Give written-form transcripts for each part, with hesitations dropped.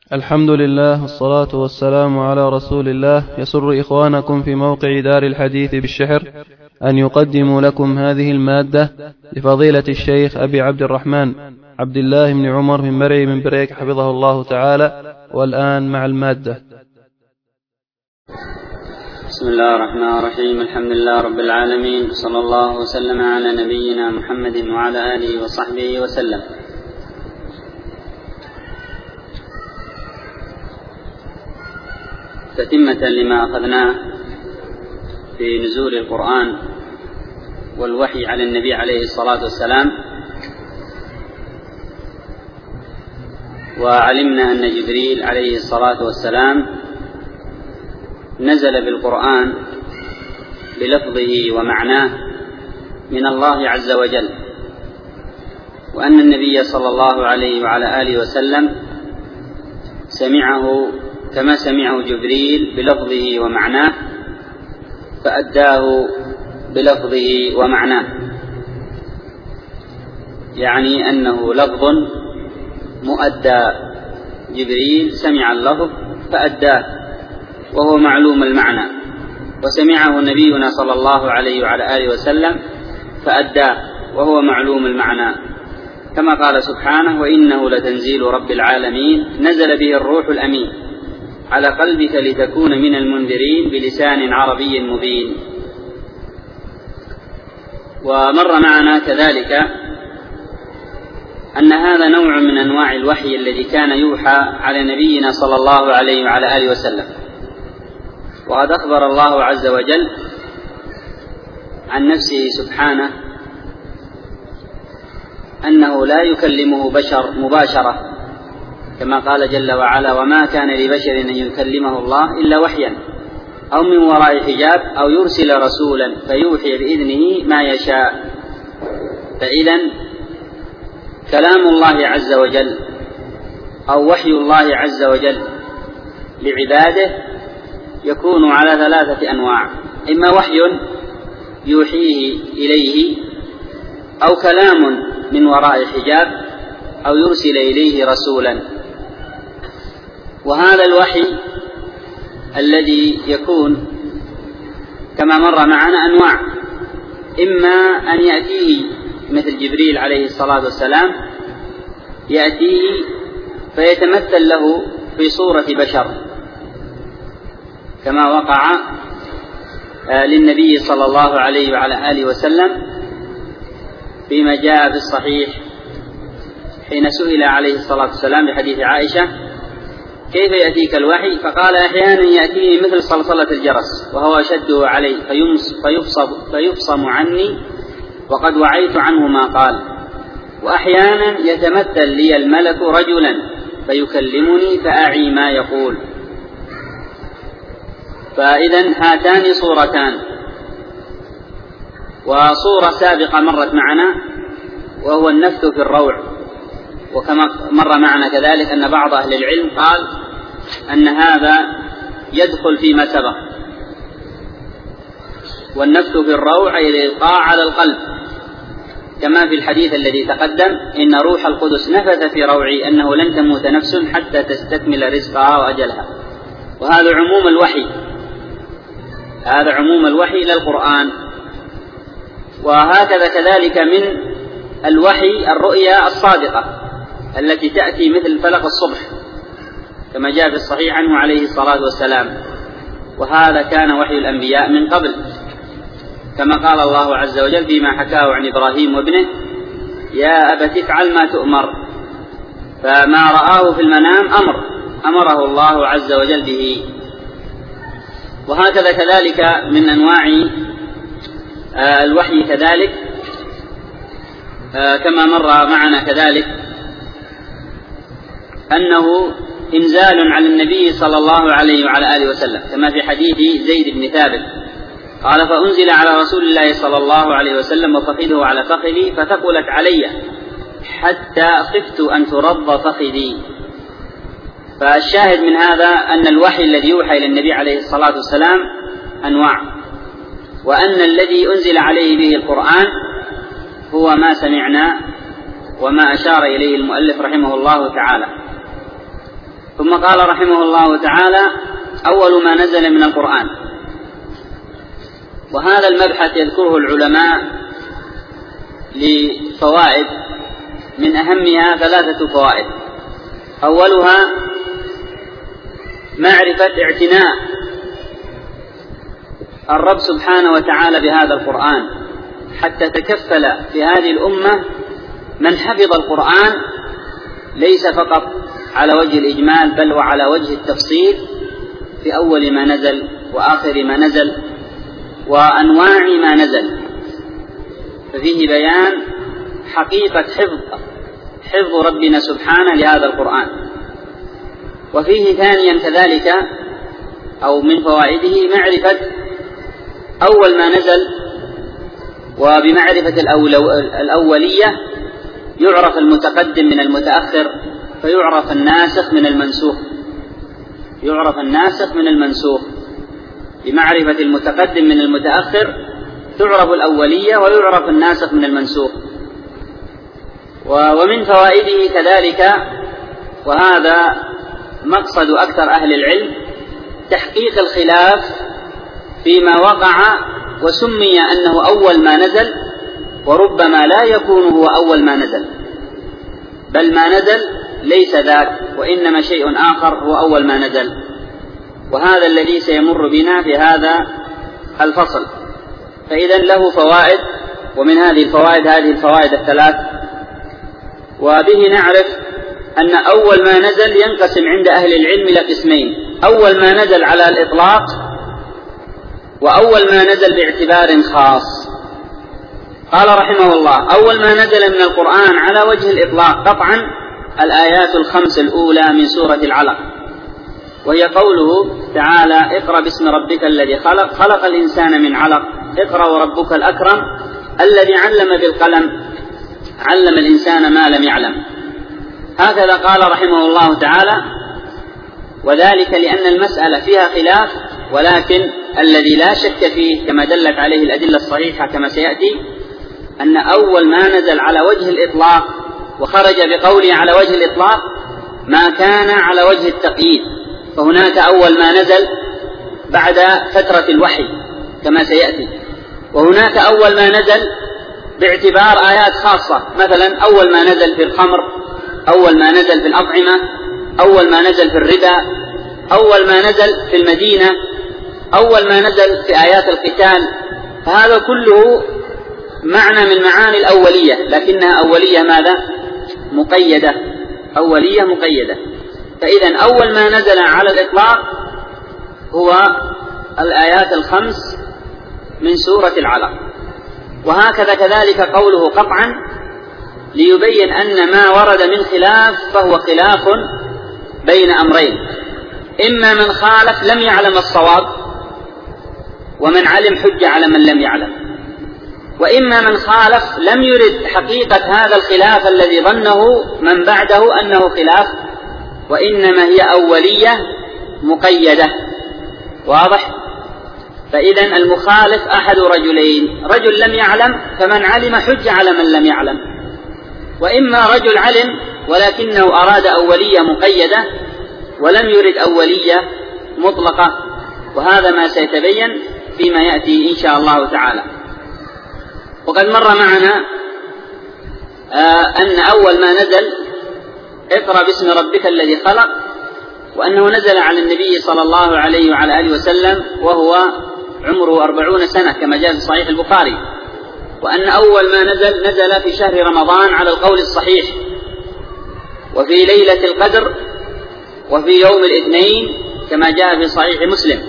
الحمد لله والصلاة والسلام على رسول الله. يسر إخوانكم في موقع دار الحديث بالشحر أن يقدموا لكم هذه المادة لفضيلة الشيخ أبي عبد الرحمن عبد الله بن عمر بن مرعي من بريك حفظه الله تعالى. والآن مع المادة. بسم الله الرحمن الرحيم. الحمد لله رب العالمين، صلى الله وسلم على نبينا محمد وعلى آله وصحبه وسلم. تتمة لما أخذناه في نزول القرآن والوحي على النبي عليه الصلاة والسلام، وعلمنا أن جبريل عليه الصلاة والسلام نزل بالقرآن بلفظه ومعناه من الله عز وجل، وأن النبي صلى الله عليه وعلى آله وسلم سمعه كما سمعه جبريل بلفظه ومعناه، فأداه بلفظه ومعناه، يعني أنه لفظ مؤدى. جبريل سمع اللفظ فأداه وهو معلوم المعنى، وسمعه نبينا صلى الله عليه وعلى آله وسلم فأداه وهو معلوم المعنى، كما قال سبحانه: وإنه لتنزيل رب العالمين نزل به الروح الأمين على قلبك لتكون من المنذرين بلسان عربي مبين. ومر معنا كذلك أن هذا نوع من أنواع الوحي الذي كان يوحى على نبينا صلى الله عليه وعلى آله وسلم. وقد أخبر الله عز وجل عن نفسه سبحانه أنه لا يكلمه بشر مباشرة، كما قال جل وعلا: وما كان لبشر أن يكلمه الله إلا وحيا أو من وراء حجاب أو يرسل رسولا فيوحي بإذنه ما يشاء. فإذن كلام الله عز وجل أو وحي الله عز وجل لعباده يكون على ثلاثة أنواع: إما وحي يوحيه إليه، أو كلام من وراء حجاب، أو يرسل إليه رسولا. وهذا الوحي الذي يكون كما مر معنا أنواع: إما أن يأتيه مثل جبريل عليه الصلاة والسلام، يأتيه فيتمثل له في صورة بشر، كما وقع للنبي صلى الله عليه وعلى آله وسلم فيما جاء في الصحيح حين سئل عليه الصلاة والسلام بحديث عائشة: كيف يأتيك الوحي؟ فقال: أحيانا يأتيني مثل صلصلة الجرس وهو أشده علي فيفصم عني وقد وعيت عنه ما قال، وأحيانا يتمثل لي الملك رجلا فيكلمني فأعي ما يقول. فإذن هاتان صورتان. وصورة سابقة مرت معنا وهو النفث في الروع، وكما مر معنا كذلك أن بعض أهل العلم قال أن هذا يدخل فيما سبق. والنفث في الروع أي الإلقاء على القلب، كما في الحديث الذي تقدم: إن روح القدس نفث في روعي أنه لن تموت نفس حتى تستكمل رزقها وأجلها. وهذا عموم الوحي، هذا عموم الوحي إلى القرآن. وهكذا كذلك من الوحي الرؤيا الصادقة التي تأتي مثل فلق الصبح، كما جاء في الصحيح عنه عليه الصلاة والسلام. وهذا كان وحي الأنبياء من قبل، كما قال الله عز وجل فيما حكاه عن إبراهيم وابنه: يا أبت افعل ما تؤمر. فما رآه في المنام أمره الله عز وجل به. وهكذا كذلك من أنواع الوحي كذلك كما مر معنا كذلك أنه إنزال على النبي صلى الله عليه وعلى آله وسلم، كما في حديث زيد بن ثابت قال: فأنزل على رسول الله صلى الله عليه وسلم وفخذه على فخذي فثقلت علي حتى خفت أن ترض فخذي. فالشاهد من هذا أن الوحي الذي يوحى إلى النبي عليه الصلاة والسلام أنواع، وأن الذي أنزل عليه به القرآن هو ما سمعنا وما أشار إليه المؤلف رحمه الله تعالى. ثم قال رحمه الله تعالى: أول ما نزل من القرآن. وهذا المبحث يذكره العلماء لفوائد، من أهمها 3 فوائد. أولها معرفة اعتناء الرب سبحانه وتعالى بهذا القرآن، حتى تكفل في هذه الأمة من حفظ القرآن ليس فقط على وجه الإجمال، بل وعلى وجه التفصيل في أول ما نزل وآخر ما نزل وأنواع ما نزل، ففيه بيان حقيقة حفظ ربنا سبحانه لهذا القرآن. وفيه ثانيا كذلك أو من فوائده معرفة أول ما نزل، وبمعرفة الأولية يعرف المتقدم من المتأخر، فيعرف الناسخ من المنسوخ. يعرف الناسخ من المنسوخ بمعرفة المتقدم من المتأخر، تعرف الأولية ويعرف الناسخ من المنسوخ. ومن فوائده كذلك، وهذا مقصد أكثر أهل العلم، تحقيق الخلاف فيما وقع وسمي أنه أول ما نزل، وربما لا يكون هو أول ما نزل، بل ما نزل ليس ذاك، وإنما شيء آخر هو أول ما نزل. وهذا الذي سيمر بنا في هذا الفصل. فإذا له فوائد، ومن هذه الفوائد 3. وبه نعرف أن أول ما نزل ينقسم عند أهل العلم إلى قسمين: أول ما نزل على الإطلاق، وأول ما نزل باعتبار خاص. قال رحمه الله: أول ما نزل من القرآن على وجه الإطلاق قطعا الآيات 5 الأولى من سورة العلق، وهي قوله تعالى: اقرأ باسم ربك الذي خلق، خلق الإنسان من علق، اقرأ وربك الأكرم الذي علم بالقلم، علم الإنسان ما لم يعلم. هكذا قال رحمه الله تعالى، وذلك لأن المسألة فيها خلاف، ولكن الذي لا شك فيه كما دلت عليه الأدلة الصحيحة كما سيأتي، أن أول ما نزل على وجه الإطلاق وخرج بقوله على وجه الإطلاق ما كان على وجه التقييد، فهناك أول ما نزل بعد فترة الوحي كما سيأتي، وهناك أول ما نزل باعتبار آيات خاصة، مثلا أول ما نزل في الخمر، أول ما نزل في الأطعمة، أول ما نزل في الربا، أول ما نزل في المدينة، أول ما نزل في آيات القتال. فهذا كله معنى من معاني الأولية، لكنها أولية ماذا؟ مقيدة، أولية مقيدة. فإذا أول ما نزل على الإطلاق هو الآيات 5 من سورة العلق. وهكذا كذلك قوله قطعا، ليبين أن ما ورد من خلاف فهو خلاف بين أمرين: إما من خالف لم يعلم الصواب، ومن علم حج على من لم يعلم، وإما من خالف لم يرد حقيقة هذا الخلاف الذي ظنه من بعده أنه خلاف، وإنما هي أولية مقيدة. واضح؟ فإذا المخالف أحد رجلين: رجل لم يعلم فمن علم حج على من لم يعلم، وإما رجل علم ولكنه أراد أولية مقيدة ولم يرد أولية مطلقة، وهذا ما سيتبين فيما يأتي إن شاء الله تعالى. وقد مر معنا أن أول ما نزل اقرأ باسم ربك الذي خلق، وأنه نزل على النبي صلى الله عليه وعلى آله وسلم وهو عمره 40 سنة كما جاء في صحيح البخاري، وأن أول ما نزل في شهر رمضان على القول الصحيح، وفي ليلة القدر، وفي يوم الاثنين كما جاء في صحيح مسلم.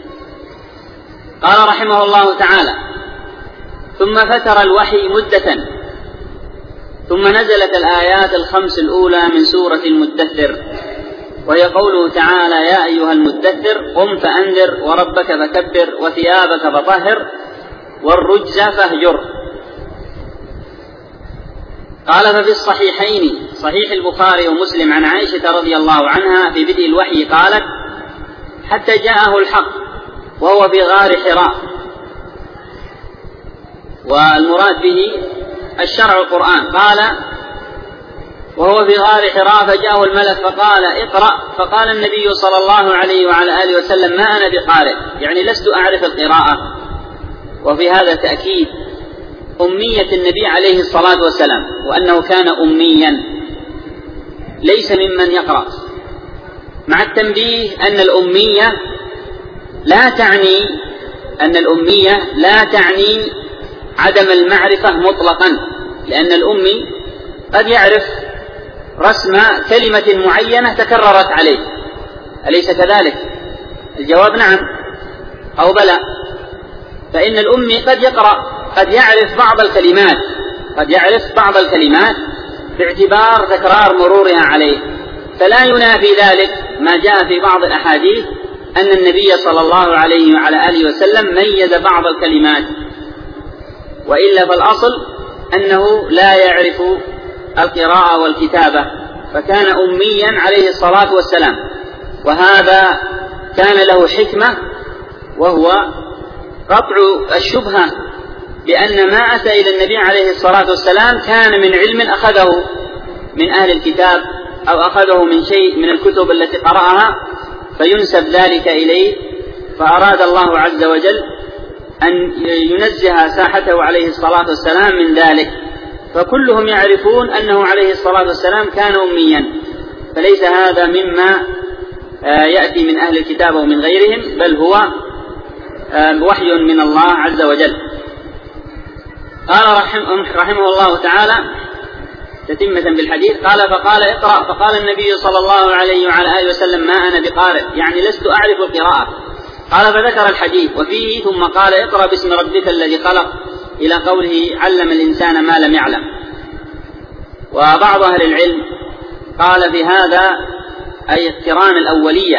قال رحمه الله تعالى: ثم فتر الوحي مدة، ثم نزلت الآيات 5 الأولى من سورة المدثر، وهي قوله تعالى: يا أيها المدثر قم فأنذر وربك فكبر وثيابك فطهر والرجز فاهجر. قال: ففي الصحيحين صحيح البخاري ومسلم عن عائشة رضي الله عنها في بدء الوحي قالت: حتى جاءه الحق وهو في غار حراء. والمراد به الشرع القرآن. قال: وهو في غار حراء فجاءه الملك فقال اقرأ، فقال النبي صلى الله عليه وعلى آله وسلم ما أنا بقارئ، يعني لست أعرف القراءة. وفي هذا تأكيد أمية النبي عليه الصلاة والسلام، وأنه كان أميا ليس ممن يقرأ، مع التنبيه أن الأمية لا تعني عدم المعرفة مطلقا، لأن الأمي قد يعرف رسم كلمة معينة تكررت عليه، أليس كذلك؟ الجواب نعم أو بلى. فإن الأمي قد يقرأ، قد يعرف بعض الكلمات باعتبار تكرار مرورها عليه، فلا ينافي ذلك ما جاء في بعض الأحاديث أن النبي صلى الله عليه وعلى آله وسلم ميز بعض الكلمات، وإلا فالأصل أنه لا يعرف القراءة والكتابة، فكان أميا عليه الصلاة والسلام. وهذا كان له حكمة، وهو قطع الشبهة بأن ما أتى إلى النبي عليه الصلاة والسلام كان من علم أخذه من أهل الكتاب أو أخذه من شيء من الكتب التي قرأها فينسب ذلك إليه، فأراد الله عز وجل أن ينزه ساحته عليه الصلاة والسلام من ذلك. فكلهم يعرفون أنه عليه الصلاة والسلام كان أميا، فليس هذا مما يأتي من أهل الكتاب ومن غيرهم، بل هو وحي من الله عز وجل. قال رحمه الله تعالى تتمة بالحديث، قال فقال اقرأ، فقال النبي صلى الله عليه وعلى آله وسلم ما أنا بقارئ، يعني لست أعرف القراءة. قال فذكر الحديث وفيه ثم قال اقرأ باسم ربك الذي خلق إلى قوله علم الإنسان ما لم يعلم. وبعض أهل العلم قال في هذا أي اقتران الأولية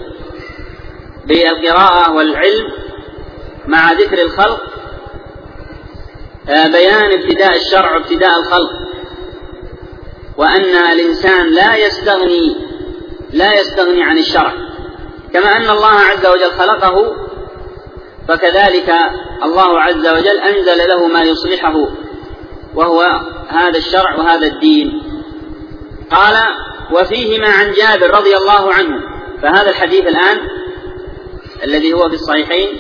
بالقراءة والعلم مع ذكر الخلق، بيان ابتداء الشرع وابتداء الخلق، وأن الإنسان لا يستغني عن الشرع، كما أن الله عز وجل خلقه فكذلك الله عز وجل أنزل له ما يصلحه، وهو هذا الشرع وهذا الدين. قال وفيهما عن جابر رضي الله عنه، فهذا الحديث الآن الذي هو في الصحيحين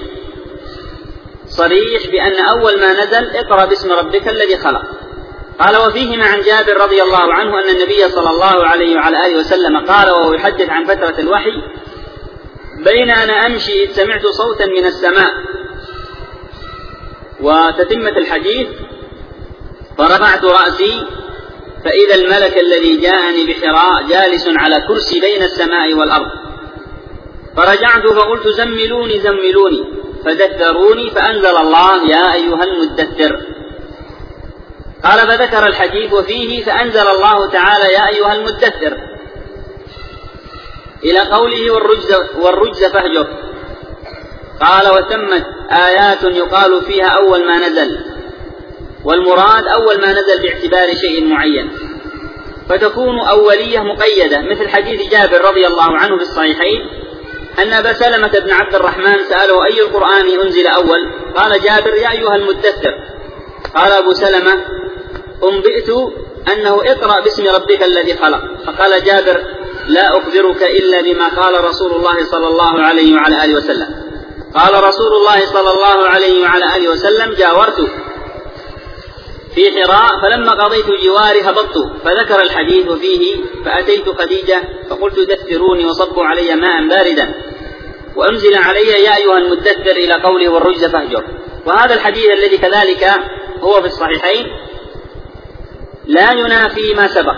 صريح بأن أول ما نزل اقرأ باسم ربك الذي خلق. قال وفيهما عن جابر رضي الله عنه أن النبي صلى الله عليه وعلى آله وسلم قال وهو يحدث عن فترة الوحي بين أنا أمشي إذ سمعت صوتا من السماء. وتتمة الحديث فرفعت رأسي فإذا الملك الذي جاءني بحراء جالس على كرسي بين السماء والأرض، فرجعت فقلت زملوني زملوني فدثروني فأنزل الله يا أيها المدثر. قال فذكر الحديث وفيه فأنزل الله تعالى يا أيها المدثر إلى قوله والرجز فاهجر. قال وتمت آيات يقال فيها أول ما نزل، والمراد أول ما نزل باعتبار شيء معين، فتكون أولية مقيدة، مثل حديث جابر رضي الله عنه في الصحيحين أن أبا سلمة بن عبد الرحمن سأله أي القرآن أنزل أول؟ قال جابر يا أيها المدثر. قال أبو سلمة أنبئت أنه اقرأ باسم ربك الذي خلق. فقال جابر لا أخبرك إلا بما قال رسول الله صلى الله عليه وعلى آله وسلم. قال رسول الله صلى الله عليه وعلى آله وسلم جاورت في حراء فلما قضيت جواري هبطت، فذكر الحديث فيه فأتيت خديجة فقلت دثروني وصبوا علي ماء باردا وأنزل علي يا أيها المدثر إلى قوله والرجز فاهجر. وهذا الحديث الذي كذلك هو في الصحيحين لا ينافي ما سبق.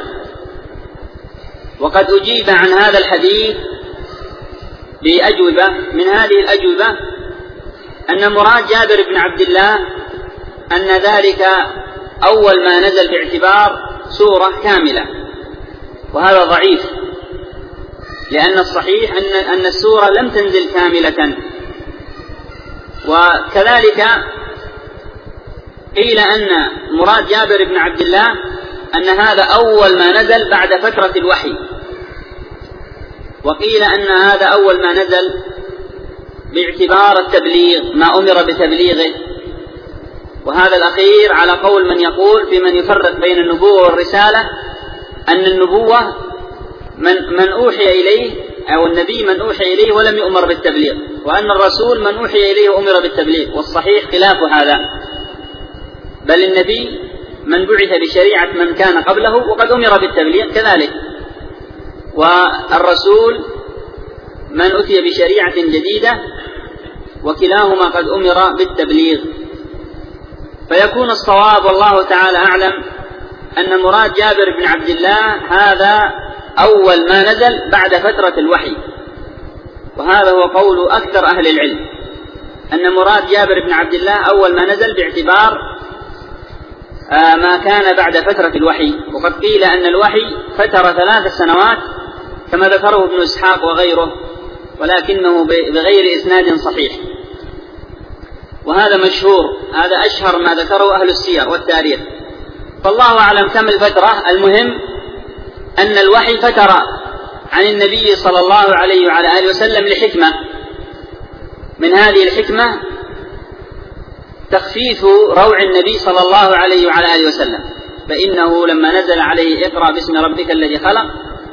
وقد أجيب عن هذا الحديث بأجوبة، من هذه الأجوبة أن مراد جابر بن عبد الله أن ذلك أول ما نزل باعتبار سورة كاملة، وهذا ضعيف، لأن الصحيح أن السورة لم تنزل كاملة. وكذلك قيل أن مراد جابر بن عبد الله أن هذا أول ما نزل بعد فترة الوحي، وقيل أن هذا أول ما نزل باعتبار التبليغ ما أمر بتبليغه. وهذا الأخير على قول من يقول في من يفرق بين النبوة والرسالة أن النبوة من أوحي إليه، أو النبي من أوحي إليه ولم يؤمر بالتبليغ، وأن الرسول من أوحي إليه وأمر بالتبليغ، والصحيح خلاف هذا، بل النبي من بعث بشريعة من كان قبله وقد أمر بالتبليغ كذلك، والرسول من أتي بشريعة جديدة وكلاهما قد أمر بالتبليغ. فيكون الصواب والله تعالى أعلم أن مراد جابر بن عبد الله هذا أول ما نزل بعد فترة الوحي، وهذا هو قول أكثر أهل العلم، أن مراد جابر بن عبد الله أول ما نزل باعتبار ما كان بعد فترة الوحي. وقد قيل أن الوحي فترة 3 سنوات كما ذكره ابن إسحاق وغيره، ولكنه بغير إسناد صحيح، وهذا مشهور، هذا أشهر ما ذكره أهل السير والتاريخ، فالله أعلم كم الفترة. المهم أن الوحي فتر عن النبي صلى الله عليه وعلى آله وسلم لحكمة، من هذه الحكمة تخفيف روع النبي صلى الله عليه وعلى آله وسلم، فإنه لما نزل عليه اقرأ باسم ربك الذي خلق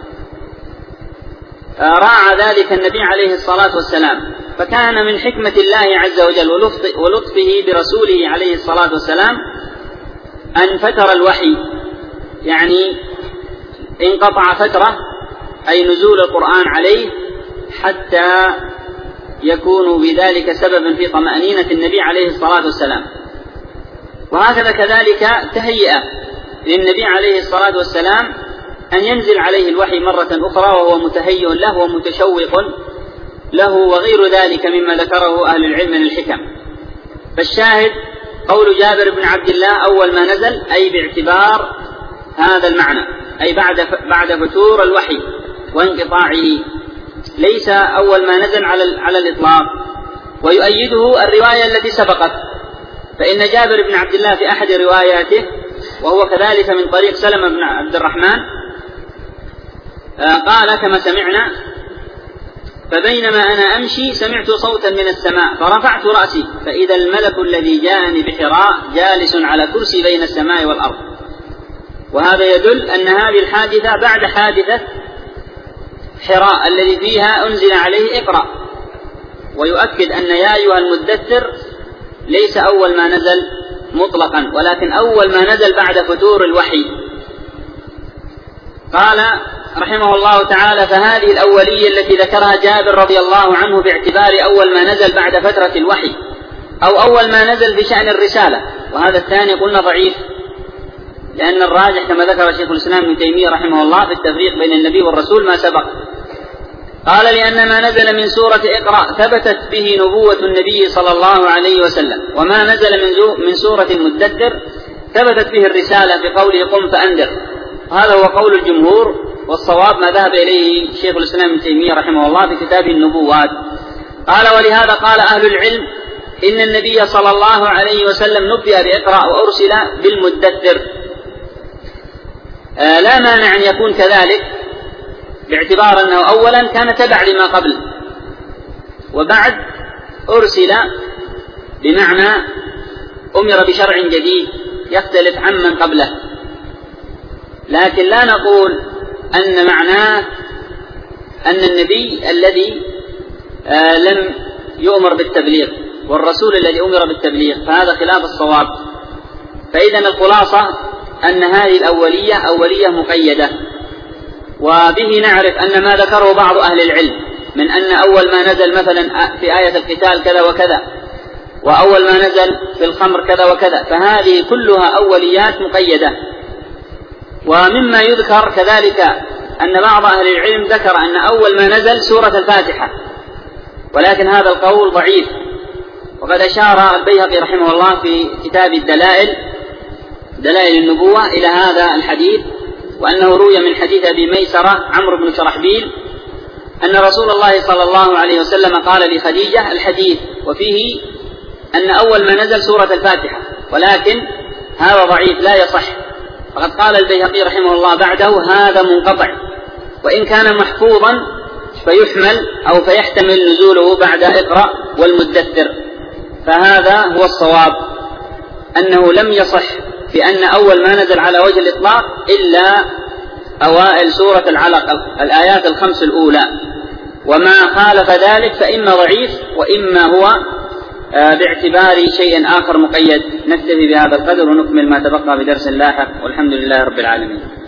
راعى ذلك النبي عليه الصلاة والسلام، فكان من حكمة الله عز وجل ولطفه برسوله عليه الصلاة والسلام أن فتر الوحي، يعني انقطع فترة، أي نزول القرآن عليه، حتى يكون بذلك سببا في طمأنينة النبي عليه الصلاة والسلام. وهكذا كذلك تهيئة للنبي عليه الصلاة والسلام أن ينزل عليه الوحي مرة أخرى وهو متهيئ له ومتشوق له، وغير ذلك مما ذكره أهل العلم من الحكم. فالشاهد قول جابر بن عبد الله أول ما نزل، أي باعتبار هذا المعنى، أي بعد فتور الوحي وانقطاعه، ليس أول ما نزل على الإطلاق. ويؤيده الرواية التي سبقت، فإن جابر بن عبد الله في أحد رواياته، وهو كذلك من طريق سلمة بن عبد الرحمن، قال كما سمعنا: فبينما أنا أمشي سمعت صوتا من السماء فرفعت رأسي فإذا الملك الذي جاءني بحراء جالس على كرسي بين السماء والأرض. وهذا يدل أن هذه الحادثة بعد حادثة حراء الذي فيها أنزل عليه اقرأ، ويؤكد أن يا أيها المدثر ليس أول ما نزل مطلقا، ولكن أول ما نزل بعد فتور الوحي. قال رحمه الله تعالى: فهذه الأولية التي ذكرها جابر رضي الله عنه باعتبار أول ما نزل بعد فترة الوحي، أو أول ما نزل بشأن الرسالة، وهذا الثاني قلنا ضعيف، لأن الراجح كما ذكر شيخ الإسلام ابن تيمية رحمه الله في التفريق بين النبي والرسول ما سبق. قال: لأن ما نزل من سورة اقرأ ثبتت به نبوة النبي صلى الله عليه وسلم، وما نزل من سورة المدثر ثبتت به الرسالة بقوله قم فأنذر. هذا هو قول الجمهور، والصواب ما ذهب إليه شيخ الإسلام ابن تيمية رحمه الله في كتاب النبوات. قال: ولهذا قال أهل العلم إن النبي صلى الله عليه وسلم نبئ بإقرأ وأرسل بالمدثر. لا مانع أن يكون كذلك، باعتبار أنه أولا كان تبع لما قبل، وبعد أرسل بمعنى أمر بشرع جديد يختلف عمن قبله. لكن لا نقول أن معناه أن النبي الذي لم يؤمر بالتبليغ والرسول الذي أمر بالتبليغ، فهذا خلاف الصواب. فإذا الخلاصة أن هذه الأولية أولية مقيدة، وبه نعرف أن ما ذكره بعض أهل العلم من أن أول ما نزل مثلا في آية القتال كذا وكذا، وأول ما نزل في الخمر كذا وكذا، فهذه كلها أوليات مقيدة. ومما يذكر كذلك أن بعض أهل العلم ذكر أن أول ما نزل سورة الفاتحة، ولكن هذا القول ضعيف. وقد أشار البيهقي رحمه الله في كتاب دلائل النبوة إلى هذا الحديث، وأنه روي من حديث أبي ميسرة عمرو بن شرحبيل أن رسول الله صلى الله عليه وسلم قال لخديجة الحديث، وفيه أن أول ما نزل سورة الفاتحة، ولكن هذا ضعيف لا يصح. فقد قال البيهقي رحمه الله بعده هذا منقطع، وإن كان محفوظا فيحمل أو فيحتمل نزوله بعد اقرأ والمدثر. فهذا هو الصواب، أنه لم يصح بأن أول ما نزل على وجه الإطلاق إلا أوائل سورة العلق الآيات الخمس الأولى، وما خالف ذلك فإما ضعيف وإما هو باعتبار شيء آخر مقيد. نكتفي بهذا القدر ونكمل ما تبقى بدرس لاحق، والحمد لله رب العالمين.